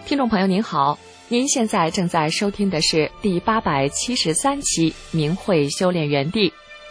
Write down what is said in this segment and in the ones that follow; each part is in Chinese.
听众朋友您好，您现在正在收听的是第873期明慧修炼园地。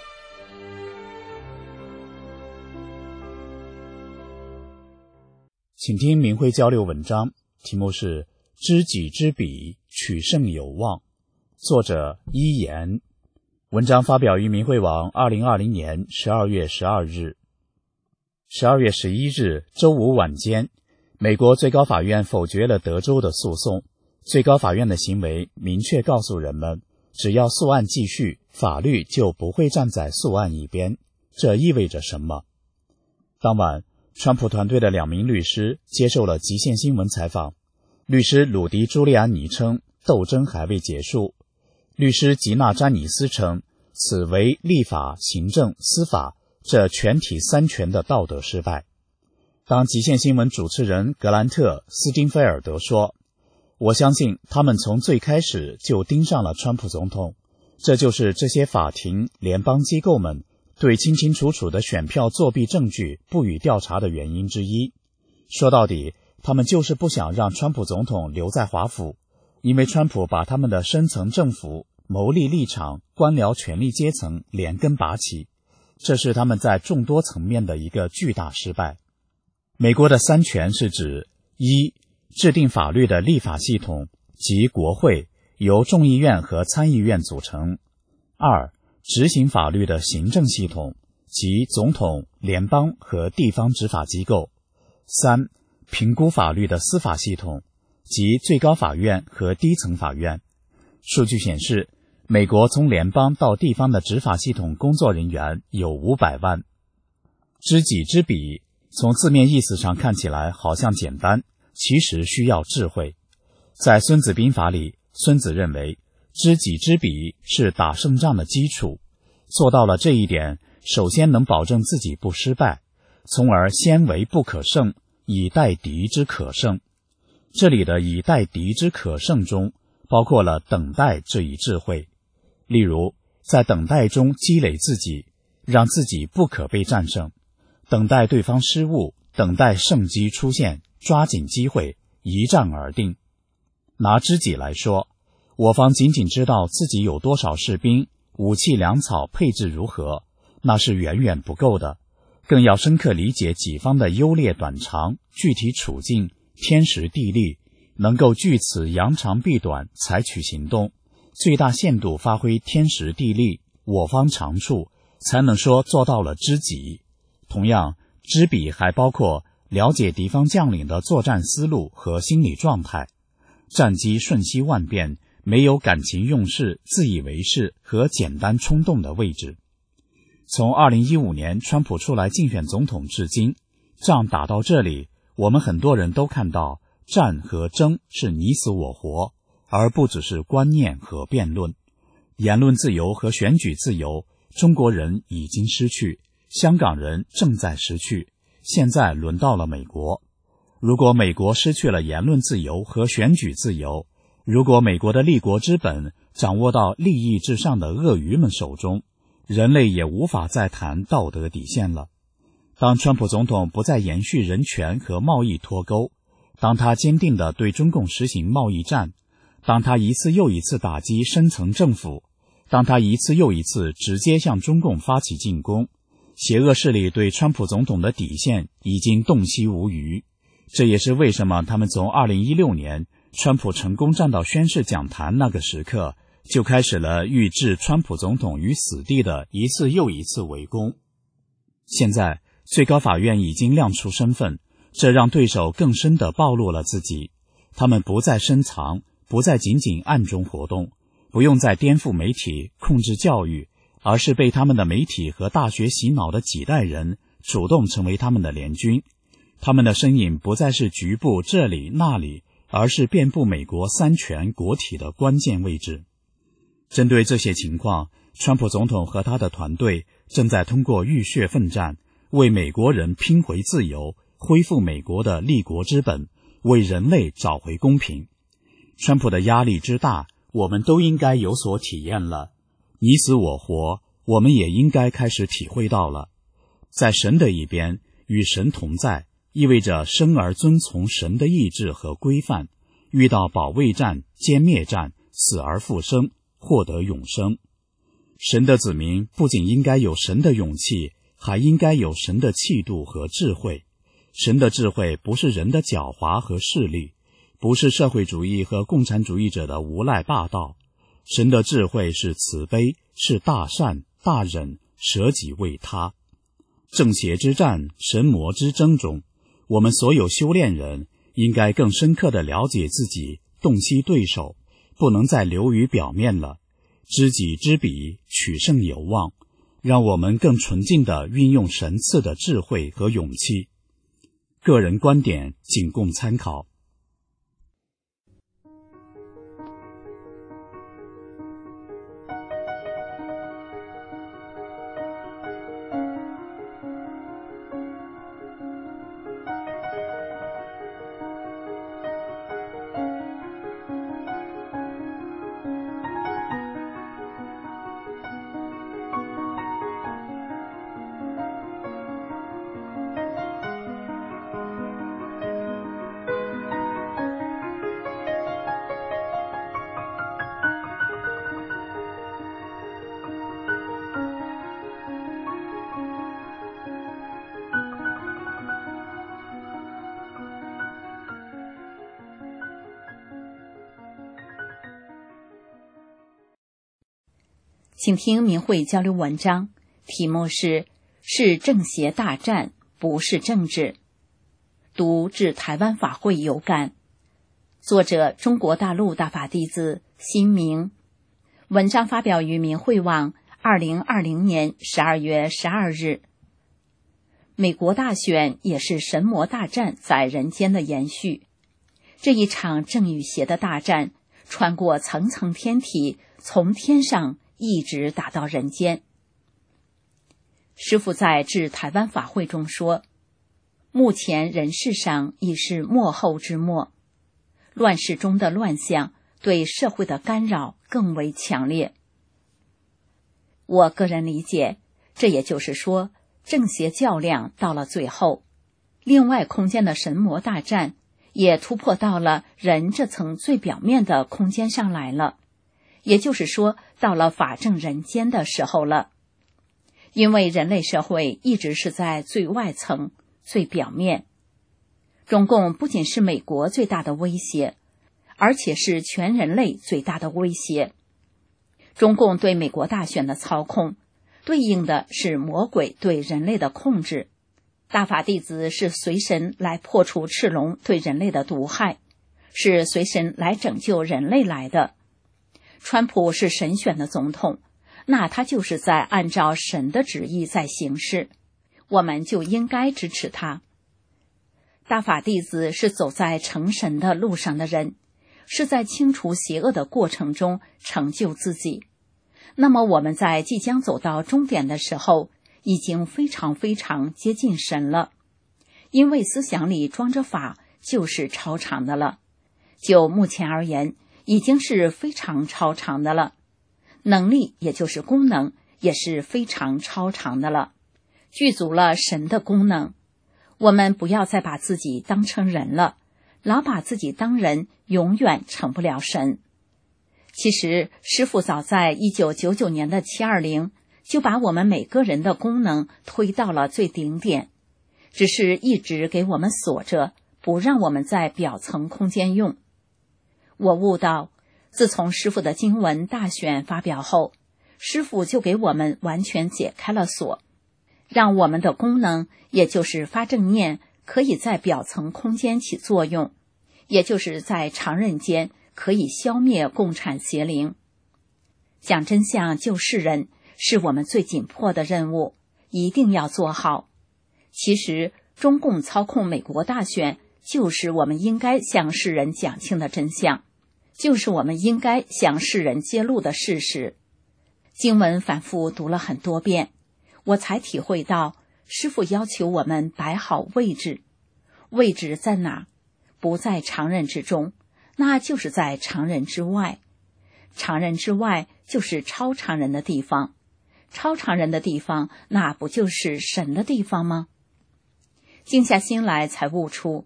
请听明慧交流文章，题目是知己知彼，取胜有望，作者一言。文章发表于明慧网2020年12月12日。12月11日周五晚间，美国最高法院否决了德州的诉讼。最高法院的行为明确告诉人们，只要诉案继续，法律就不会站在诉案一边。这意味着什么？当晚，川普团队的2名律师接受了极限新闻采访。律师鲁迪·朱利安尼称，斗争还未结束。律师吉娜·詹尼斯称，此为立法、行政、司法这全体三权的道德失败。当极限新闻主持人格兰特·斯金菲尔德说，我相信他们从最开始就盯上了川普总统，这就是这些法庭、联邦机构们对清清楚楚的选票作弊证据不予调查的原因之一。说到底，他们就是不想让川普总统留在华府，因为川普把他们的深层政府、牟利立场、官僚权力阶层连根拔起，这是他们在众多层面的一个巨大失败。美国的三权是指：一、制定法律的立法系统，即国会，由众议院和参议院组成；二、执行法律的行政系统，即总统、联邦和地方执法机构；三、评估法律的司法系统，即最高法院和低层法院。数据显示，美国从联邦到地方的执法系统工作人员有500万。知己知彼，从字面意思上看起来好像简单，其实需要智慧。在《孙子兵法》里，孙子认为知己知彼是打胜仗的基础，做到了这一点，首先能保证自己不失败，从而先为不可胜，以待敌之可胜。这里的以待敌之可胜中，包括了等待这一智慧。例如，在等待中积累自己，让自己不可被战胜，等待对方失误，等待胜机出现，抓紧机会，一战而定。拿知己来说，我方仅仅知道自己有多少士兵，武器粮草配置如何，那是远远不够的，更要深刻理解己方的优劣短长、具体处境、天时地利，能够据此扬长避短，采取行动，最大限度发挥天时地利我方长处，才能说做到了知己。同样，知彼还包括了解敌方将领的作战思路和心理状态。战机瞬息万变，没有感情用事、自以为是和简单冲动的位置。从2015年川普出来竞选总统至今，仗打到这里，我们很多人都看到战和争是你死我活，而不只是观念和辩论。言论自由和选举自由，中国人已经失去，香港人正在失去，现在轮到了美国。如果美国失去了言论自由和选举自由，如果美国的立国之本掌握到利益至上的鳄鱼们手中，人类也无法再谈道德底线了。当川普总统不再延续人权和贸易脱钩，当他坚定地对中共实行贸易战，当他一次又一次打击深层政府，当他一次又一次直接向中共发起进攻，邪恶势力对川普总统的底线已经洞悉无余。这也是为什么他们从2016年川普成功站到宣誓讲坛那个时刻，就开始了欲置川普总统于死地的一次又一次围攻。现在最高法院已经亮出身份，这让对手更深地暴露了自己。他们不再深藏，不再仅仅暗中活动，不用再颠覆媒体、控制教育，而是被他们的媒体和大学洗脑的几代人主动成为他们的联军。他们的身影不再是局部这里那里，而是遍布美国三权国体的关键位置。针对这些情况，川普总统和他的团队正在通过浴血奋战，为美国人拼回自由，恢复美国的立国之本，为人类找回公平。川普的压力之大，我们都应该有所体验了。你死我活，我们也应该开始体会到了。在神的一边，与神同在，意味着生而遵从神的意志和规范， 遇到保卫战、歼灭战，死而复生，获得永生。神的子民不仅应该有神的勇气，还应该有神的气度和智慧。神的智慧不是人的狡猾和势力，不是社会主义和共产主义者的无赖霸道。神的智慧是慈悲，是大善、大忍，舍己为他。正邪之战、神魔之争中，我们所有修炼人应该更深刻地了解自己，洞悉对手，不能再流于表面了。知己知彼，取胜有望。让我们更纯净地运用神赐的智慧和勇气。个人观点仅供参考。 请听明慧交流文章，题目是正邪大战，不是政治。读至台湾法会有感，作者中国大陆大法弟子辛明，文章发表于明慧网2020年12月12日。美国大选也是神魔大战在人间的延续，这一场正与邪的大战穿过层层天体，从天上一直打到人间。师父在致台湾法会中说，目前人世上已是末后之末，乱世中的乱象对社会的干扰更为强烈。我个人理解，这也就是说，正邪较量到了最后，另外空间的神魔大战也突破到了人这层最表面的空间上来了，也就是说，到了法正人间的时候了。因为人类社会一直是在最外层、最表面。中共不仅是美国最大的威胁，而且是全人类最大的威胁。中共对美国大选的操控，对应的是魔鬼对人类的控制。大法弟子是随神来破除赤龙对人类的毒害，是随神来拯救人类来的。川普是神选的总统，那他就是在按照神的旨意在行事，我们就应该支持他。大法弟子是走在成神的路上的人，是在清除邪恶的过程中成就自己。那么我们在即将走到终点的时候，已经非常非常接近神了，因为思想里装着法就是超常的了。就目前而言，已经是非常超常的了。能力也就是功能也是非常超常的了，具足了神的功能。我们不要再把自己当成人了，老把自己当人，永远成不了神。其实师父早在1999年的720就把我们每个人的功能推到了最顶点，只是一直给我们锁着，不让我们在表层空间用。我悟到，自从师父的经文大选发表后，师父就给我们完全解开了锁，让我们的功能，也就是发正念，可以在表层空间起作用，也就是在常人间可以消灭共产邪灵。讲真相救世人是我们最紧迫的任务，一定要做好。其实中共操控美国大选，就是我们应该向世人讲清的真相，就是我们应该向世人揭露的事实。经文反复读了很多遍，我才体会到师父要求我们摆好位置。位置在哪？不在常人之中，那就是在常人之外。常人之外就是超常人的地方，超常人的地方，那不就是神的地方吗？静下心来才悟出，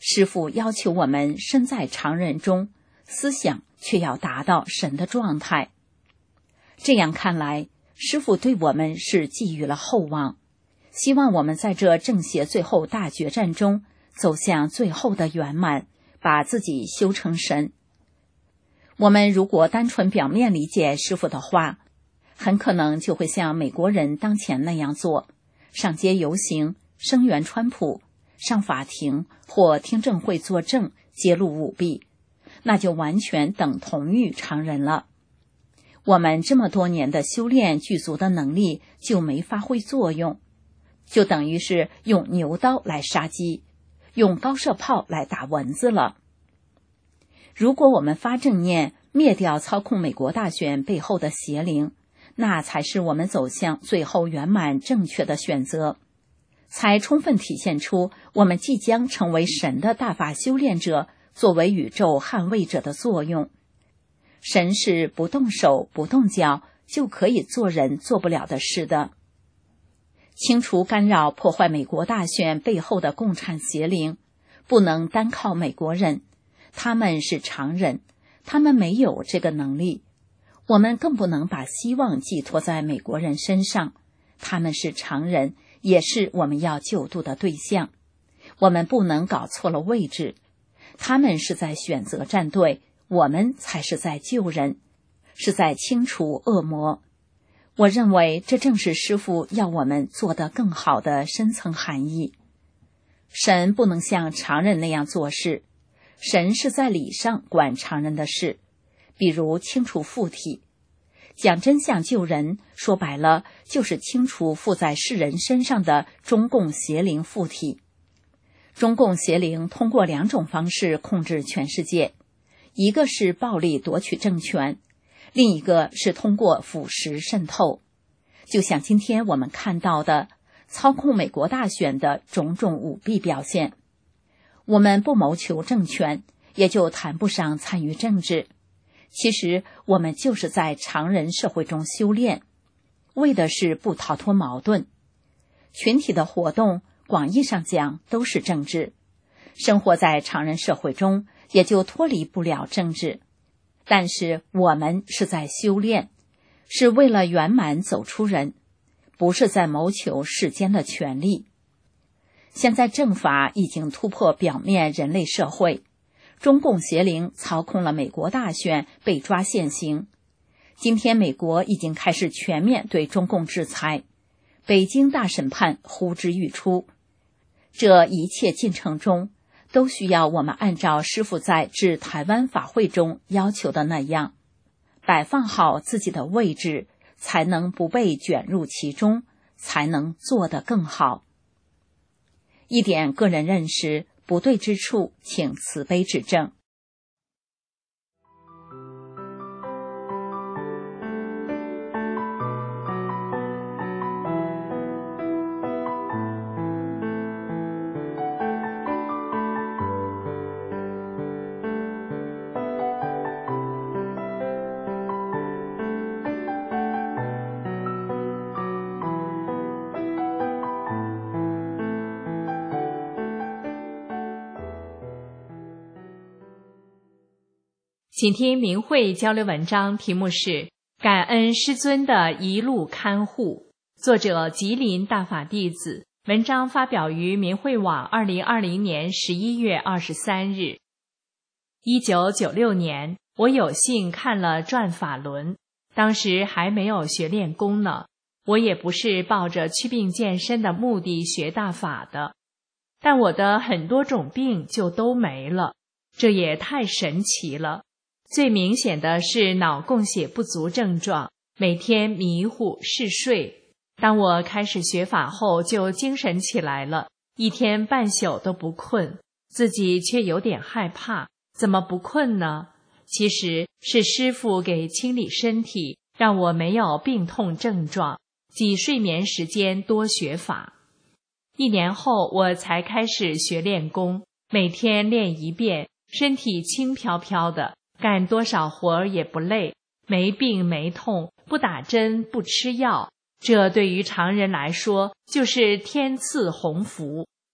师父要求我们身在常人中，思想却要达到神的状态。这样看来，师父对我们是寄予了厚望，希望我们在这正邪最后大决战中走向最后的圆满，把自己修成神。我们如果单纯表面理解师父的话，很可能就会像美国人当前那样做，上街游行，声援川普，上法庭或听证会作证，揭露舞弊，那就完全等同于常人了。我们这么多年的修炼具足的能力就没发挥作用，就等于是用牛刀来杀鸡，用高射炮来打蚊子了。如果我们发正念，灭掉操控美国大选背后的邪灵，那才是我们走向最后圆满正确的选择，才充分体现出我们即将成为神的大法修炼者，作为宇宙捍卫者的作用。神是不动手不动脚就可以做人做不了的事的。清除干扰破坏美国大选背后的共产邪灵，不能单靠美国人，他们是常人，他们没有这个能力。我们更不能把希望寄托在美国人身上，他们是常人，也是我们要救度的对象。我们不能搞错了位置，他们是在选择站队，我们才是在救人，是在清除恶魔。我认为这正是师父要我们做得更好的深层含义。神不能像常人那样做事，神是在理上管常人的事，比如清除附体。讲真相救人，说白了就是清除附在世人身上的中共邪灵附体。中共邪灵通过2种方式控制全世界，一个是暴力夺取政权，另一个是通过腐蚀渗透。就像今天我们看到的操控美国大选的种种舞弊表现。我们不谋求政权，也就谈不上参与政治。其实我们就是在常人社会中修炼，为的是不逃脱矛盾。群体的活动广义上讲都是政治，生活在常人社会中也就脱离不了政治。但是我们是在修炼，是为了圆满走出人，不是在谋求世间的权利。现在政法已经突破表面人类社会，中共邪灵操控了美国大选，被抓现行。今天美国已经开始全面对中共制裁，北京大审判呼之欲出。这一切进程中，都需要我们按照师父在致台湾法会中要求的那样，摆放好自己的位置，才能不被卷入其中，才能做得更好。一点个人认识不对之处，请慈悲指正。 请听明慧交流文章，题目是感恩师尊的一路看护，作者吉林大法弟子，文章发表于明慧网2020年11月23日。1996年，我有幸看了转法轮，当时还没有学练功呢，我也不是抱着祛病健身的目的学大法的，但我的很多种病就都没了，这也太神奇了。最明显的是脑供血不足症状，每天迷糊嗜睡。当我开始学法后就精神起来了，一天半宿都不困，自己却有点害怕，怎么不困呢？其实是师父给清理身体，让我没有病痛症状，挤睡眠时间多学法。1年后我才开始学练功，每天练1遍，身体轻飘飘的，干多少活儿也不累，没病没痛，不打针不吃药，这对于常人来说就是天赐鸿福。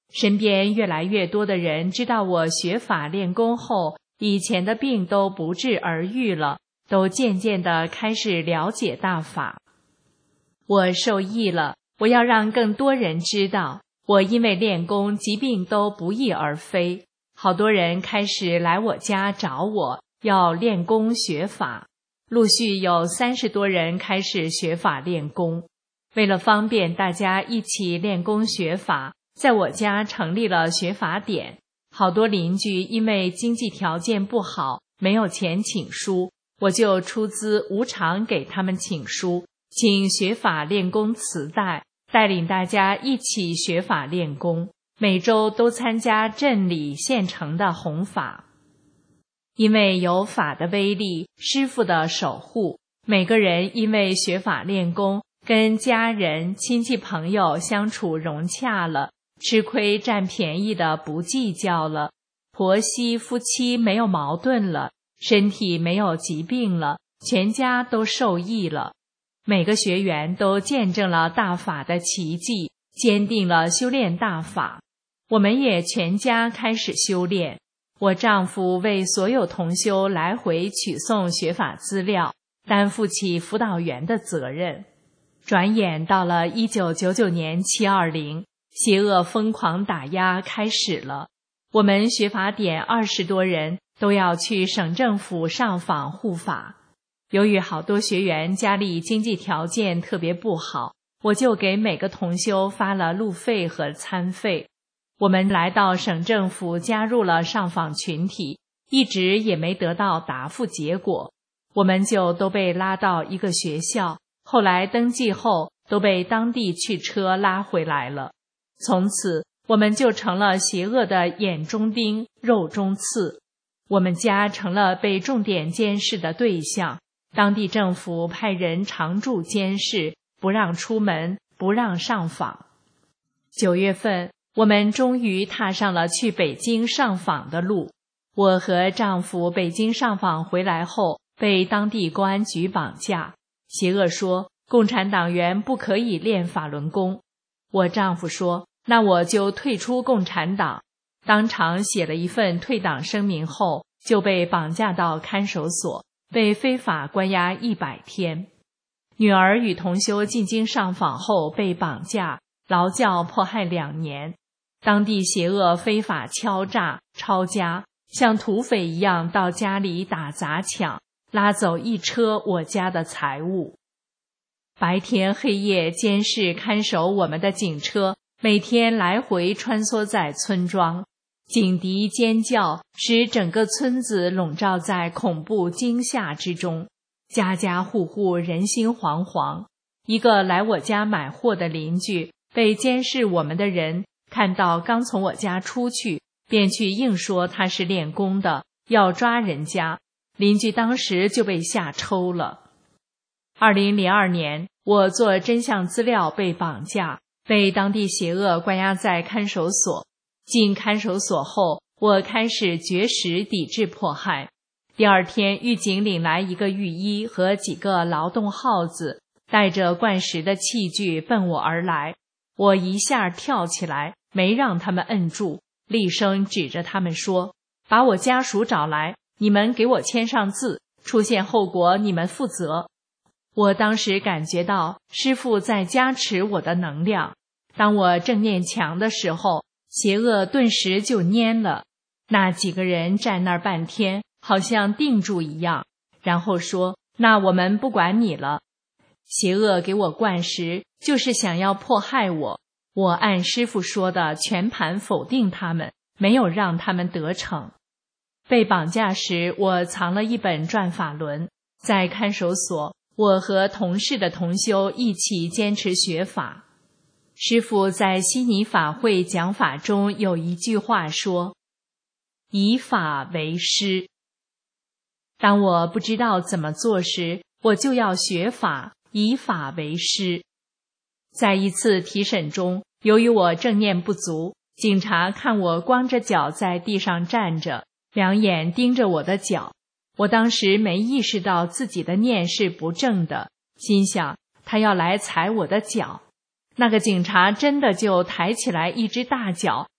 身边越来越多的人知道我学法练功后，以前的病都不治而愈了，都渐渐地开始了解大法。我受益了，我要让更多人知道，我因为练功，疾病都不翼而飞。好多人开始来我家找我，要练功学法，陆续有30多人开始学法练功。为了方便大家一起练功学法，在我家成立了学法点。好多邻居因为经济条件不好，没有钱请书，我就出资无偿给他们请书，请学法练功磁带，带领大家一起学法练功，每周都参加镇里县城的弘法。因为有法的威力，师父的守护，每个人因为学法练功，跟家人、亲戚朋友相处融洽了，吃亏占便宜的不计较了，婆媳夫妻没有矛盾了，身体没有疾病了，全家都受益了。每个学员都见证了大法的奇迹，坚定了修炼大法。我们也全家开始修炼。我丈夫为所有同修来回取送学法资料，担负起辅导员的责任。转眼到了1999年720，邪恶疯狂打压开始了。我们学法点20多人都要去省政府上访护法。由于好多学员家里经济条件特别不好，我就给每个同修发了路费和餐费。我们来到省政府，加入了上访群体，一直也没得到答复结果。我们就都被拉到一个学校，后来登记后都被当地汽车拉回来了。从此我们就成了邪恶的眼中钉、肉中刺。我们家成了被重点监视的对象，当地政府派人常驻监视，不让出门，不让上访。9月份，我们终于踏上了去北京上访的路。我和丈夫北京上访回来后，被当地公安局绑架。邪恶说，共产党员不可以练法轮功。我丈夫说，那我就退出共产党。当场写了一份退党声明后，就被绑架到看守所，被非法关押100天。女儿与同修进京上访后被绑架，劳教迫害2年。当地邪恶非法敲诈、抄家，像土匪一样到家里打砸抢，拉走一车我家的财物。白天黑夜监视看守我们的警车，每天来回穿梭在村庄，警笛尖叫，使整个村子笼罩在恐怖惊吓之中，家家户户人心惶惶。一个来我家买货的邻居，被监视我们的人看到刚从我家出去，便去硬说他是练功的，要抓人家。邻居当时就被吓抽了。2002年，我做真相资料被绑架，被当地邪恶关押在看守所。进看守所后，我开始绝食抵制迫害。第二天，狱警领来一个狱医和几个劳动号子，带着灌食的器具奔我而来。我一下跳起来，没让他们摁住，厉声指着他们说，把我家属找来，你们给我签上字，出现后果你们负责。我当时感觉到师父在加持我的能量，当我正念强的时候，邪恶顿时就蔫了。那几个人站那儿半天，好像定住一样，然后说，那我们不管你了。邪恶给我灌食，就是想要迫害我。我按师父说的全盘否定他们，没有让他们得逞。被绑架时，我藏了一本转法轮。在看守所，我和同事的同修一起坚持学法。师父在悉尼法会讲法中有一句话说，以法为师。当我不知道怎么做时，我就要学法，以法为师。在一次提审中，由于我正念不足，警察看我光着脚在地上站着，两眼盯着我的脚。我当时没意识到自己的念是不正的，心想他要来踩我的脚。那个警察真的就抬起来一只大脚，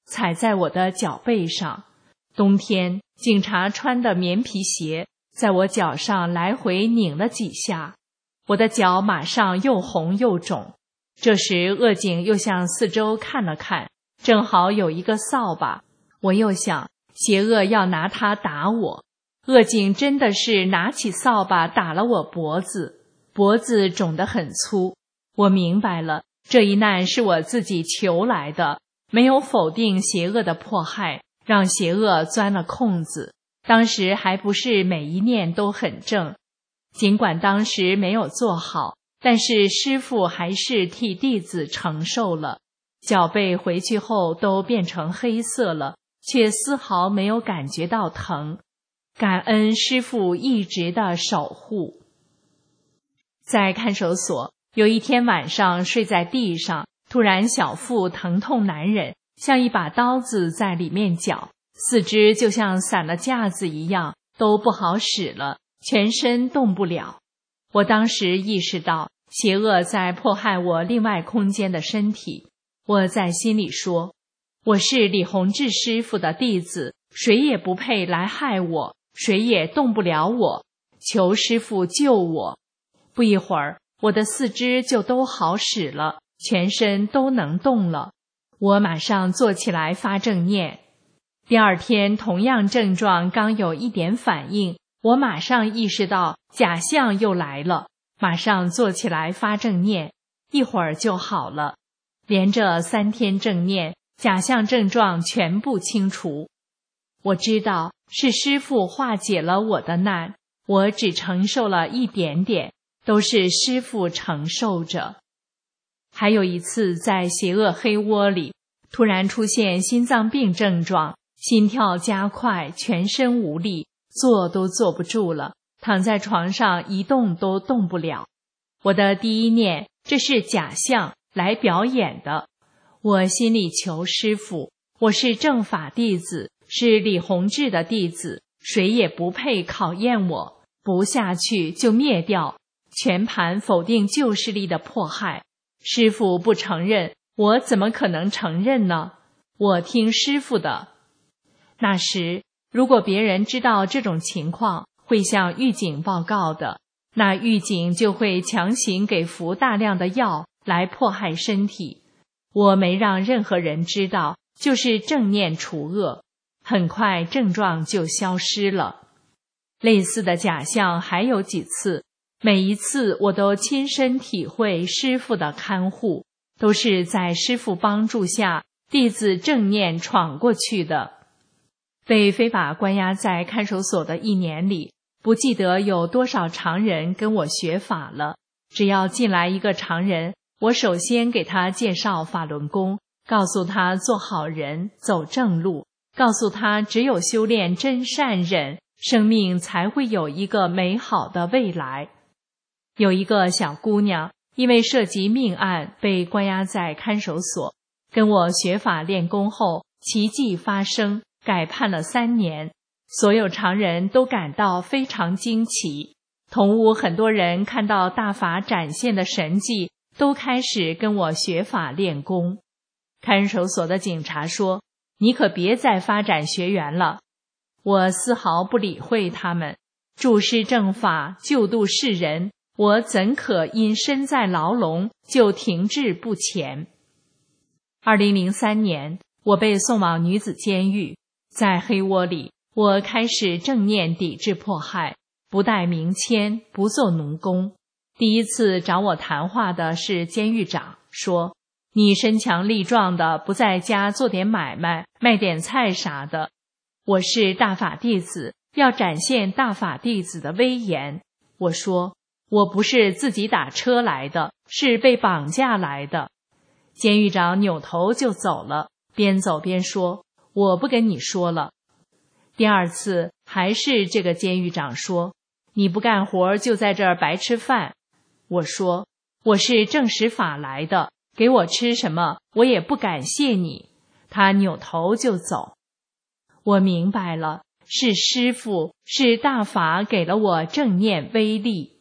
踩在我的脚背上。冬天，警察穿的棉皮鞋在我脚上来回拧了几下，我的脚马上又红又肿。这时恶警又向四周看了看，正好有一个扫把，我又想邪恶要拿它打我。恶警真的是拿起扫把打了我脖子，脖子肿得很粗。我明白了，这一难是我自己求来的，没有否定邪恶的迫害，让邪恶钻了空子。当时还不是每一念都很正，尽管当时没有做好，但是师父还是替弟子承受了。脚背回去后都变成黑色了，却丝毫没有感觉到疼。感恩师父一直的守护。在看守所，有一天晚上睡在地上，突然小腹疼痛难忍，像一把刀子在里面绞，四肢就像散了架子一样，都不好使了，全身动不了。我当时意识到邪恶在迫害我另外空间的身体。我在心里说，我是李洪志师傅的弟子，谁也不配来害我，谁也动不了我，求师傅救我。不一会儿，我的四肢就都好使了，全身都能动了。我马上坐起来发正念。第二天同样症状刚有一点反应，我马上意识到假象又来了，马上坐起来发正念，一会儿就好了。连着3天正念，假象症状全部清除。我知道是师父化解了我的难，我只承受了一点点，都是师父承受着。还有一次在邪恶黑窝里，突然出现心脏病症状，心跳加快，全身无力，坐都坐不住了，躺在床上一动都动不了。我的第一念，这是假象，来表演的。我心里求师父，我是正法弟子，是李洪志的弟子，谁也不配考验我，不下去就灭掉，全盘否定旧势力的迫害。师父不承认，我怎么可能承认呢？我听师父的。那时如果别人知道这种情况，会向狱警报告的，那狱警就会强行给服大量的药来迫害身体。我没让任何人知道，就是正念除恶，很快症状就消失了。类似的假象还有几次，每一次我都亲身体会师父的看护，都是在师父帮助下，弟子正念闯过去的。被非法关押在看守所的1年里，不记得有多少常人跟我学法了。只要进来一个常人，我首先给他介绍法轮功，告诉他做好人，走正路，告诉他只有修炼真善忍，生命才会有一个美好的未来。有一个小姑娘，因为涉及命案被关押在看守所，跟我学法练功后，奇迹发生，改判了3年。所有常人都感到非常惊奇。同屋很多人看到大法展现的神迹，都开始跟我学法练功。看守所的警察说，你可别再发展学员了。我丝毫不理会他们，注释正法，救度世人，我怎可因身在牢笼就停滞不前。2003年，我被送往女子监狱，在黑窝里，我开始正念抵制迫害，不带名签，不做奴工。第一次找我谈话的是监狱长，说你身强力壮的，不在家做点买卖，卖点菜啥的。我是大法弟子，要展现大法弟子的威严。我说我不是自己打车来的，是被绑架来的。监狱长扭头就走了，边走边说，我不跟你说了。第二次还是这个监狱长说，你不干活就在这儿白吃饭。我说我是正实法来的，给我吃什么我也不感谢你。他扭头就走。我明白了，是师父，是大法给了我正念威力。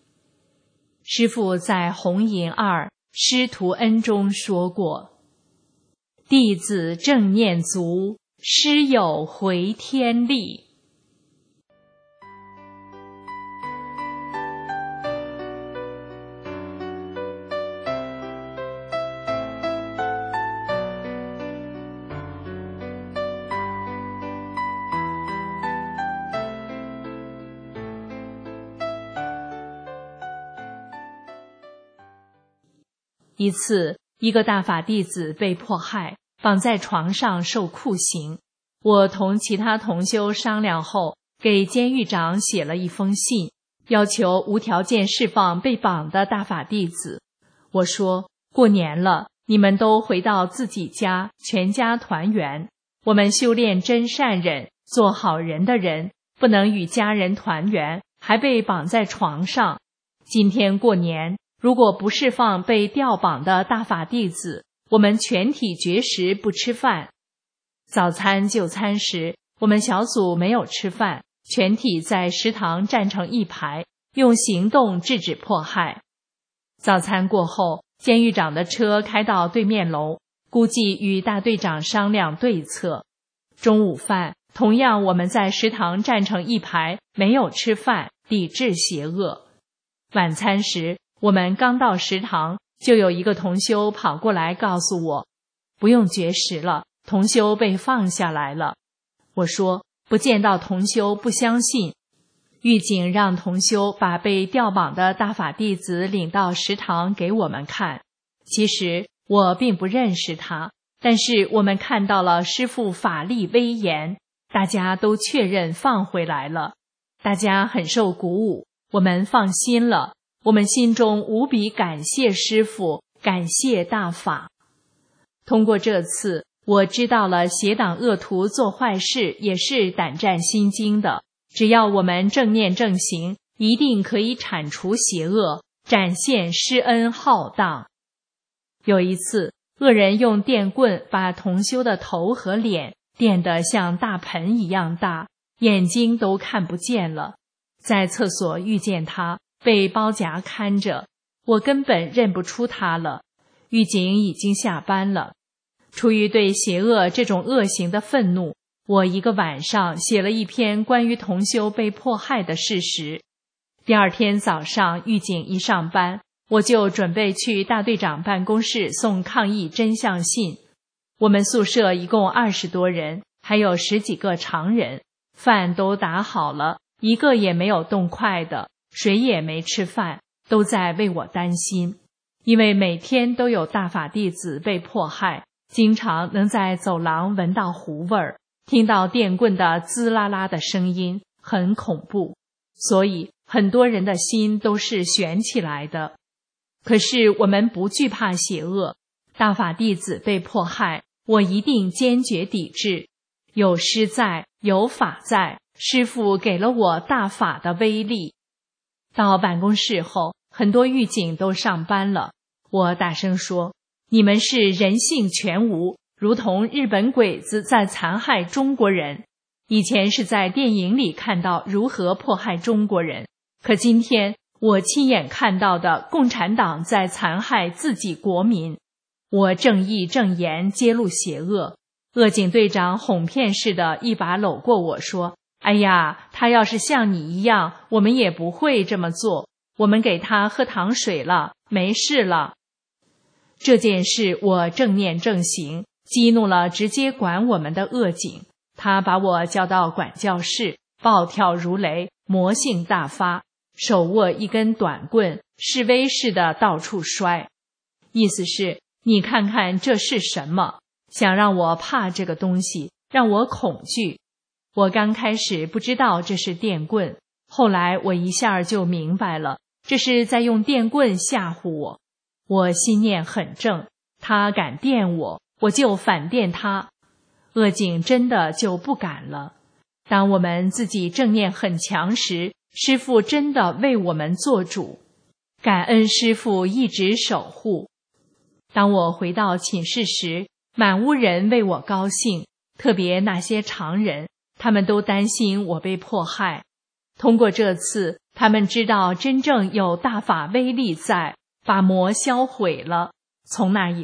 师父在红银2师徒恩中说过， 弟子正念足，师有回天力。一次，一个大法弟子被迫害，绑在床上受酷刑。我同其他同修商量后，给监狱长写了一封信，要求无条件释放被绑的大法弟子。我说，过年了，你们都回到自己家，全家团圆。我们修炼真善忍，做好人的人，不能与家人团圆，还被绑在床上。今天过年，如果不释放被吊绑的大法弟子，我们全体绝食不吃饭。早餐就餐时，我们小组没有吃饭，全体在食堂站成一排，用行动制止迫害。早餐过后，监狱长的车开到对面楼，估计与大队长商量对策。中午饭同样，我们在食堂站成一排，没有吃饭，抵制邪恶。晚餐时，我们刚到食堂，就有一个同修跑过来告诉我，不用绝食了，同修被放下来了。我说，不见到同修不相信。狱警让同修把被吊绑的大法弟子领到食堂给我们看。其实我并不认识他，但是我们看到了师父法力威严，大家都确认放回来了。大家很受鼓舞，我们放心了。我们心中无比感谢师父，感谢大法。通过这次，我知道了邪党恶徒做坏事也是胆战心惊的，只要我们正念正行，一定可以铲除邪恶，展现施恩浩荡。有一次，恶人用电棍把同修的头和脸电得像大盆一样大，眼睛都看不见了。在厕所遇见他，被包夹看着，我根本认不出他了。狱警已经下班了。出于对邪恶这种恶行的愤怒，我一个晚上写了一篇关于同修被迫害的事实。第二天早上，狱警一上班，我就准备去大队长办公室送抗议真相信。我们宿舍一共20多人，还有10几个常人，饭都打好了，一个也没有动筷的，谁也没吃饭，都在为我担心。因为每天都有大法弟子被迫害，经常能在走廊闻到糊味儿，听到电棍的滋啦啦的声音，很恐怖。所以很多人的心都是悬起来的。可是我们不惧怕邪恶，大法弟子被迫害，我一定坚决抵制。有师在，有法在，师父给了我大法的威力。到办公室后，很多狱警都上班了。我大声说，你们是人性全无，如同日本鬼子在残害中国人。以前是在电影里看到如何迫害中国人，可今天我亲眼看到的共产党在残害自己国民。我正义正言揭露邪恶。恶警队长哄骗似的一把搂过我说，哎呀，他要是像你一样，我们也不会这么做，我们给他喝糖水了，没事了。这件事我正念正行，激怒了直接管我们的恶警，他把我叫到管教室，暴跳如雷，魔性大发，手握一根短棍，示威似的到处摔。意思是，你看看这是什么，想让我怕这个东西，让我恐惧。我刚开始不知道这是电棍，后来我一下就明白了，这是在用电棍吓唬我。我心念很正，他敢电我，我就反电他。恶警真的就不敢了。当我们自己正念很强时，师父真的为我们做主，感恩师父一直守护。当我回到寝室时，满屋人为我高兴，特别那些常人，他们都担心我被迫害。通过这次，他们知道真正有大法威力在，把魔销毁了。从那以后，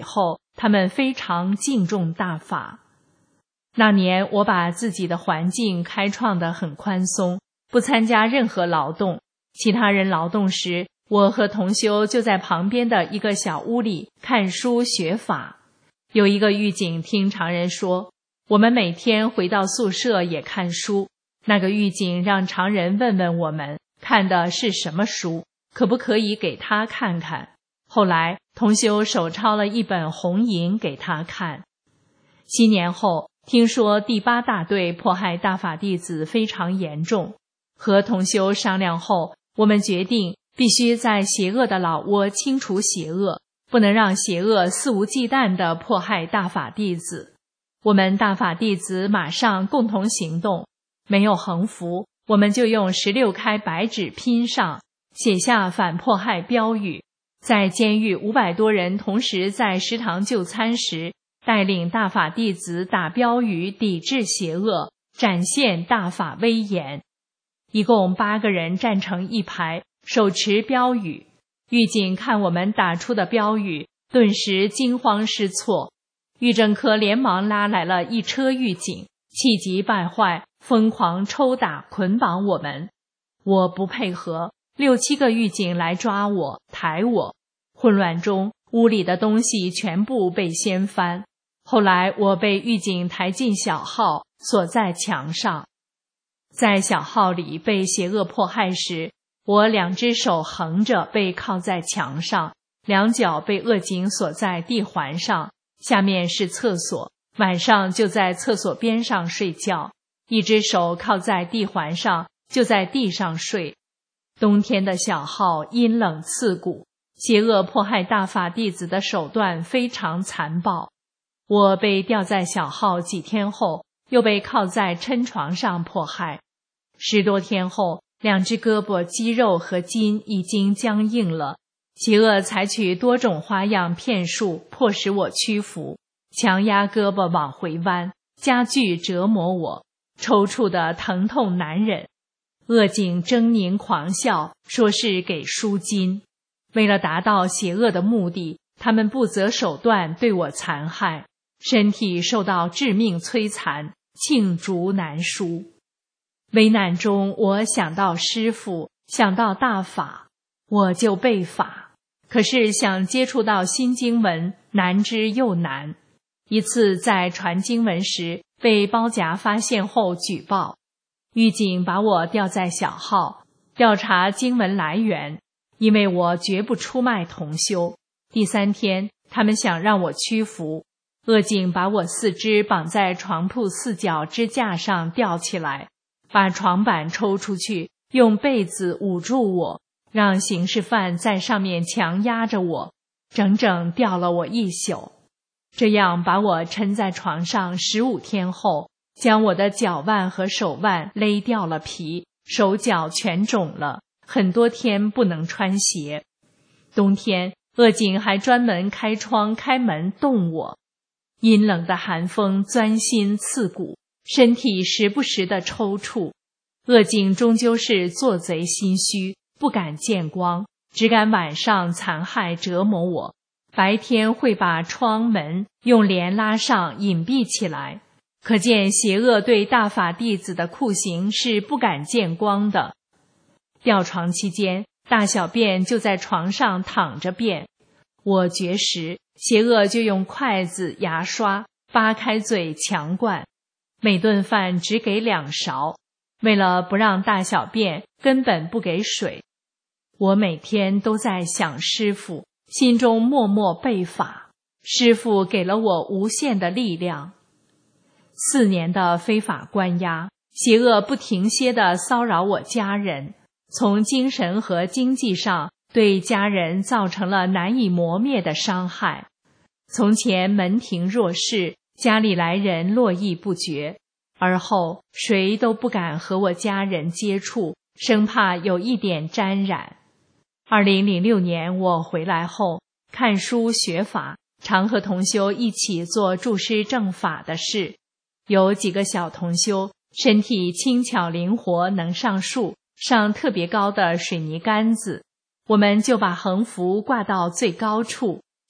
他们非常敬重大法。那年我把自己的环境开创得很宽松，不参加任何劳动。其他人劳动时，我和同修就在旁边的一个小屋里看书学法。有一个狱警听常人说，我们每天回到宿舍也看书。那个狱警让常人问问我们看的是什么书，可不可以给他看看。后来同修手抄了一本红银给他看。7年后，听说第8大队迫害大法弟子非常严重，和同修商量后，我们决定必须在邪恶的老窝清除邪恶，不能让邪恶肆无忌惮地迫害大法弟子。我们大法弟子马上共同行动，没有横幅，我们就用16开白纸拼上，写下反迫害标语。在监狱500多人同时在食堂就餐时，带领大法弟子打标语抵制邪恶，展现大法威严。一共8个人站成一排，手持标语。狱警看我们打出的标语，顿时惊慌失措。狱政科连忙拉来了一车狱警，气急败坏，疯狂抽打捆绑我们。我不配合，6、7个狱警来抓我，抬我。混乱中，屋里的东西全部被掀翻。后来我被狱警抬进小号，锁在墙上。在小号里被邪恶迫害时，我2只手横着被靠在墙上，2脚被恶警锁在地环上，下面是厕所，晚上就在厕所边上睡觉，1只手靠在地环上，就在地上睡。冬天的小号阴冷刺骨，邪恶迫害大法弟子的手段非常残暴。我被吊在小号几天后，又被靠在抻床上迫害。10多天后，2只胳膊肌肉和筋已经僵硬了。邪恶采取多种花样骗术，迫使我屈服，强压胳膊往回弯，加剧折磨我，抽搐的疼痛难忍。恶警狰狞狂笑，说是给赎金。为了达到邪恶的目的，他们不择手段对我残害，身体受到致命摧残，罄竹难书。危难中，我想到师父，想到大法，我就背法。可是想接触到新经文，难之又难。一次在传经文时，被包夹发现后举报，狱警把我吊在小号，调查经文来源，因为我绝不出卖同修。第3天，他们想让我屈服，恶警把我4肢绑在床铺4角支架上吊起来，把床板抽出去，用被子捂住我，让刑事犯在上面强压着我，整整吊了我1宿。这样把我抻在床上15天后，将我的脚腕和手腕勒掉了皮，手脚全肿了，很多天不能穿鞋。冬天，恶警还专门开窗开门冻我，阴冷的寒风钻心刺骨，身体时不时的抽搐。恶警终究是做贼心虚，不敢见光，只敢晚上残害折磨我，白天会把窗门用帘拉上隐蔽起来。可见邪恶对大法弟子的酷刑是不敢见光的。吊床期间，大小便就在床上躺着便，我绝食，邪恶就用筷子、牙刷扒开嘴强灌，每顿饭只给2勺，为了不让大小便，根本不给水。我每天都在想师父，心中默默背法，师父给了我无限的力量。4年的非法关押，邪恶不停歇地骚扰我家人，从精神和经济上对家人造成了难以磨灭的伤害。从前门庭若市，家里来人络绎不绝，而后谁都不敢和我家人接触，生怕有一点沾染。2006年我回来后，看书学法，常和同修一起做注师正法的事。有几个小同修身体轻巧灵活，能上树，上特别高的水泥杆子，我们就把横幅挂到最高处，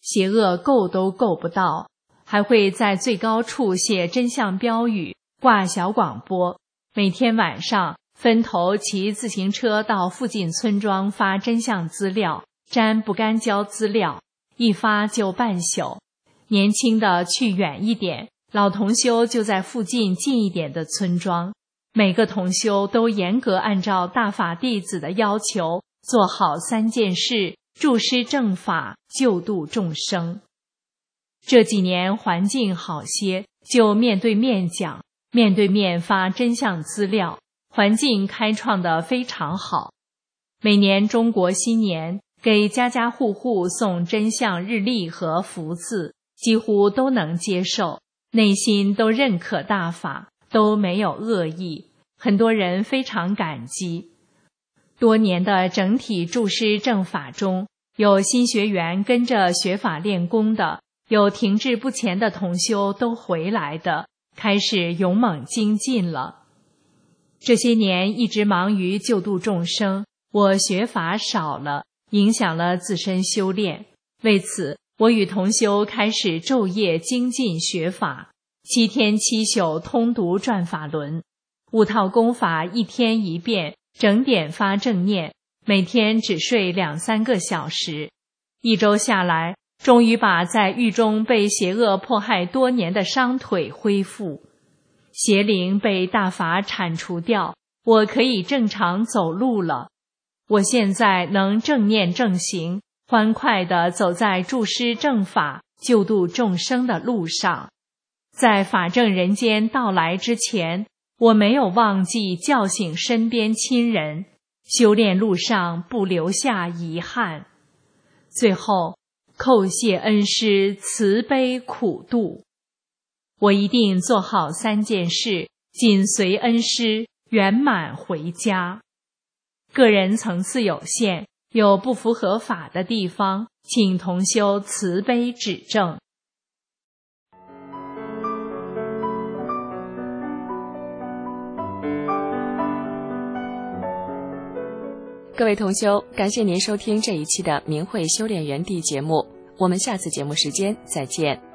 邪恶够都够不到，还会在最高处写真相标语，挂小广播，每天晚上分头骑自行车到附近村庄发真相资料，沾不干胶资料，一发就半宿。年轻的去远一点，老同修就在附近近一点的村庄。每个同修都严格按照大法弟子的要求，做好3件事，助施正法，救度众生。这几年环境好些，就面对面讲，面对面发真相资料，环境开创得非常好。每年中国新年，给家家户户送真相日历和福字，几乎都能接受，内心都认可大法，都没有恶意，很多人非常感激。多年的整体助施正法中，有新学员跟着学法练功的，有停滞不前的同修都回来的，开始勇猛精进了。这些年一直忙于救度众生，我学法少了，影响了自身修炼。为此，我与同修开始昼夜精进学法，7天7宿通读转法轮，5套功法1天1遍，整点发正念，每天只睡2-3个小时。1周下来，终于把在狱中被邪恶迫害多年的伤腿恢复，邪灵被大法铲除掉，我可以正常走路了。我现在能正念正行，欢快地走在助施正法、救度众生的路上。在法正人间到来之前，我没有忘记叫醒身边亲人，修炼路上不留下遗憾。最后，叩谢恩师慈悲苦度。我一定做好3件事，紧随恩师，圆满回家。个人层次有限，有不符合法的地方，请同修慈悲指正。 各位同修，感谢您收听这一期的明慧修炼园地节目，我们下次节目时间再见。